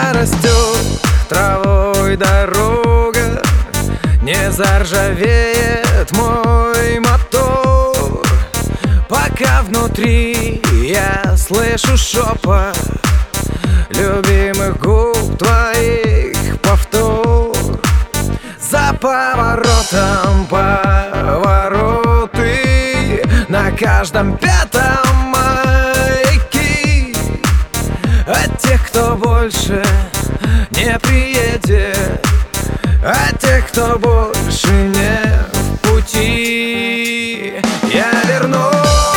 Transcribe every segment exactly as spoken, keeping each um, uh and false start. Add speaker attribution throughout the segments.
Speaker 1: зарастет травой дорога, не заржавеет мой мотор, пока внутри я слышу шепот любимых губ твоих повтор. За поворотом повороты, на каждом пятом маяки, от тех, кто больше не приедет, от тех, кто больше не в пути. Я вернусь,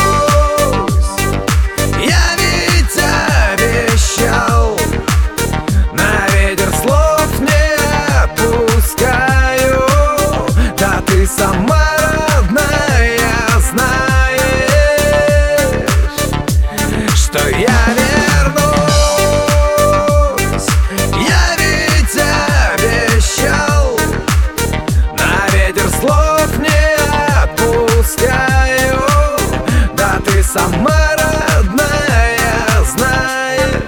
Speaker 1: я ведь обещал, на ветер слов не отпускаю. Да ты сама родная знаешь, что я вернусь. Я ведь обещал, на ветер слов не отпускаю. Да ты сама родная знаешь.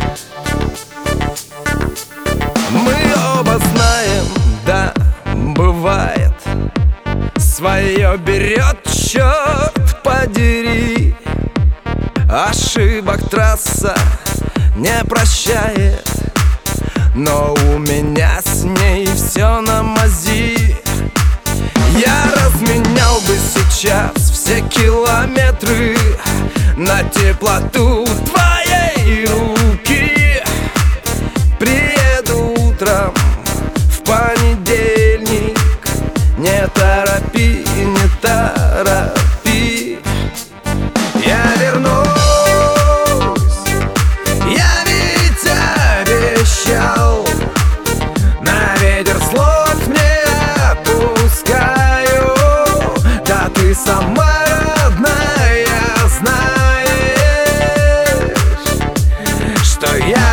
Speaker 1: Мы оба знаем, да, бывает, свое берет, черт подери. Ошибок трасса не прощает, но у меня с ней все на мази. Я разменял бы сейчас все километры на теплоту твоей руки. Приеду утром в понедельник, не торопи, не торопи. Я вернусь, я ведь обещал, на ветер слов не отпускаю. Да ты сама родная знаешь, что я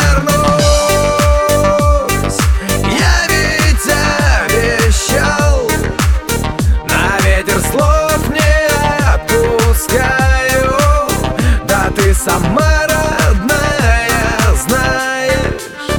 Speaker 1: вернусь. Я ведь обещал, на ветер слов не отпускаю. Да ты сама родная знаешь.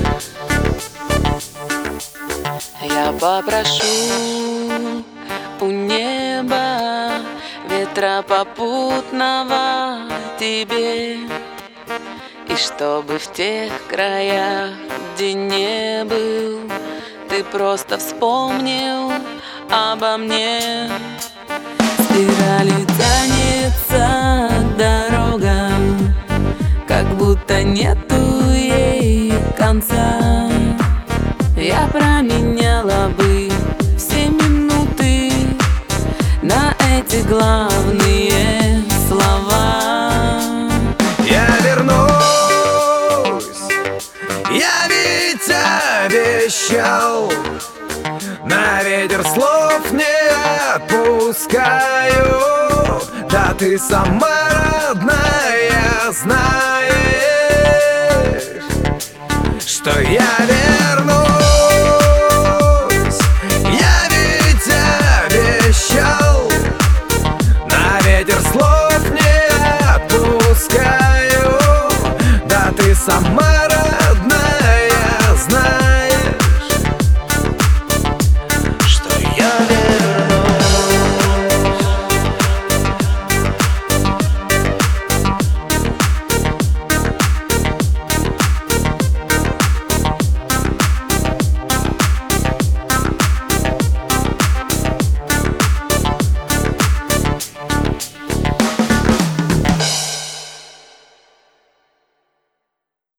Speaker 2: Я попрошу у неба ветра попутного тебе, и чтобы в тех краях, где не был, ты просто вспомнил обо мне. Спиралью тянется дорога, как будто нету ей конца. Я променяла бы все минуты на эти главные слова.
Speaker 1: Я вернусь, я ведь обещал, на ветер слов не отпускаю. Да ты сама родная знаешь, что я вернусь.